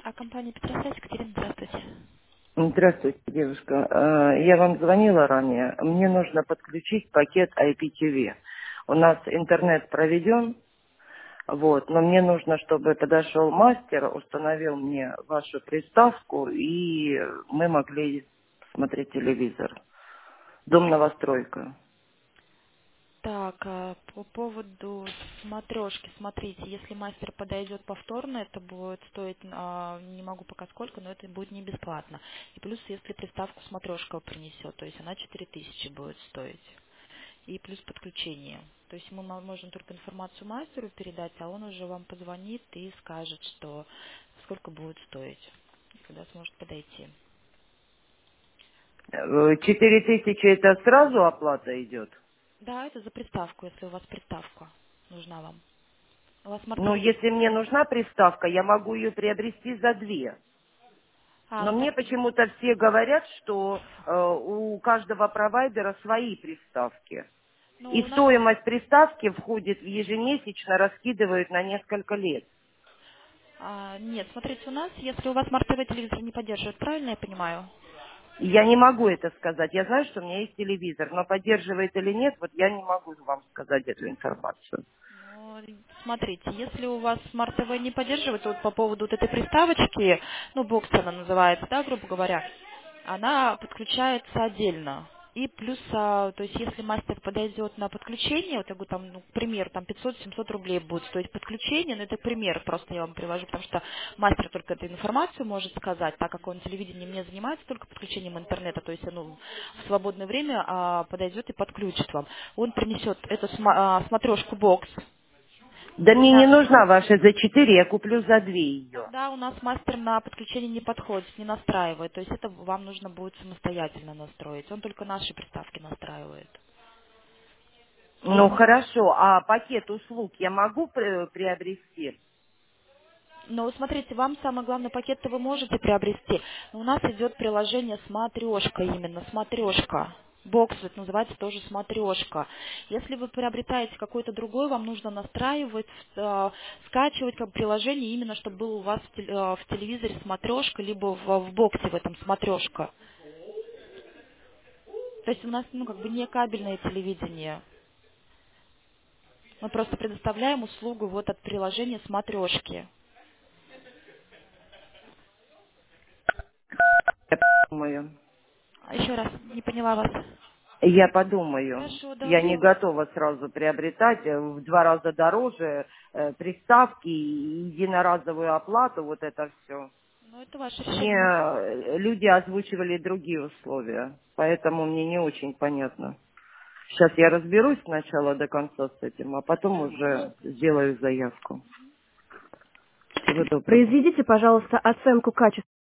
Компания Петросвязь, Екатерина, здравствуйте. Здравствуйте, девушка. Я вам звонила ранее. Мне нужно подключить пакет IPTV. У нас интернет проведен, вот, но мне нужно, чтобы подошел мастер, установил мне вашу приставку, и мы могли смотреть телевизор. Дом новостройка. Так, по поводу смотрешки, смотрите, если мастер подойдет повторно, это будет стоить, не могу пока сколько, но это будет не бесплатно. И плюс, если приставку смотрешка принесет, то есть она 4000 будет стоить. И плюс подключение. То есть мы можем только информацию мастеру передать, а он уже вам позвонит и скажет, что сколько будет стоить, когда сможет подойти. 4000 это сразу оплата идет? Да, это за приставку, если у вас приставка нужна вам. У вас Ну, смарт-ТВ есть? если мне нужна приставка, я могу ее приобрести за 2. Но Ну мне так, почему-то все говорят, что у каждого провайдера свои приставки. ну И у нас, стоимость приставки входит в ежемесячно, раскидывают на несколько лет. нет, смотрите, у нас, если у вас смарт-ТВ телевизор не поддерживает, правильно я понимаю? И я не могу это сказать. Я знаю, что у меня есть телевизор, но поддерживает или нет, вот я не могу вам сказать эту информацию. Ну, смотрите, если у вас смарт-ТВ не поддерживает, вот по поводу вот этой приставочки, ну, бокс она называется, да, грубо говоря, она подключается отдельно. И плюс, то есть если мастер подойдет на подключение, вот я говорю, там, ну, к примеру, там 500-700 рублей будет стоить подключение, но это пример, просто я вам привожу, потому что мастер только эту информацию может сказать, так как он телевидением не занимается только подключением интернета, то есть он в свободное время подойдет и подключит вам. Он принесет эту смотрешку бокс, Да мне не для... нужна ваша за 4, я куплю за 2 ее. Тогда у нас мастер на подключение не подходит, не настраивает. То есть это вам нужно будет самостоятельно настроить. Он только наши приставки настраивает. Ну Если... хорошо, а пакет услуг я могу приобрести? Но смотрите, вам самое главное, пакет-то вы можете приобрести. Но у нас идет приложение «Смотрешка» именно, «Смотрешка». Бокс, это называется тоже «Смотрешка». Если вы приобретаете какой-то другой, вам нужно настраивать, скачивать как приложение именно, чтобы был у вас в телевизоре «Смотрешка», либо в боксе в этом «Смотрешка». То есть у нас, ну, как бы не кабельное телевидение. Мы просто предоставляем услугу вот от приложения «Смотрешки». Я подумаю. Еще раз, не поняла вас. Я подумаю. Хорошо, да, Я не ну, готова сразу приобретать в 2 раза дороже приставки и единоразовую оплату, вот это все. ну это ваше Мне решение. люди озвучивали другие условия, поэтому мне не очень понятно. Сейчас я разберусь сначала до конца с этим, а потом уже сделаю заявку. Всего доброго. Произведите, пожалуйста, оценку качества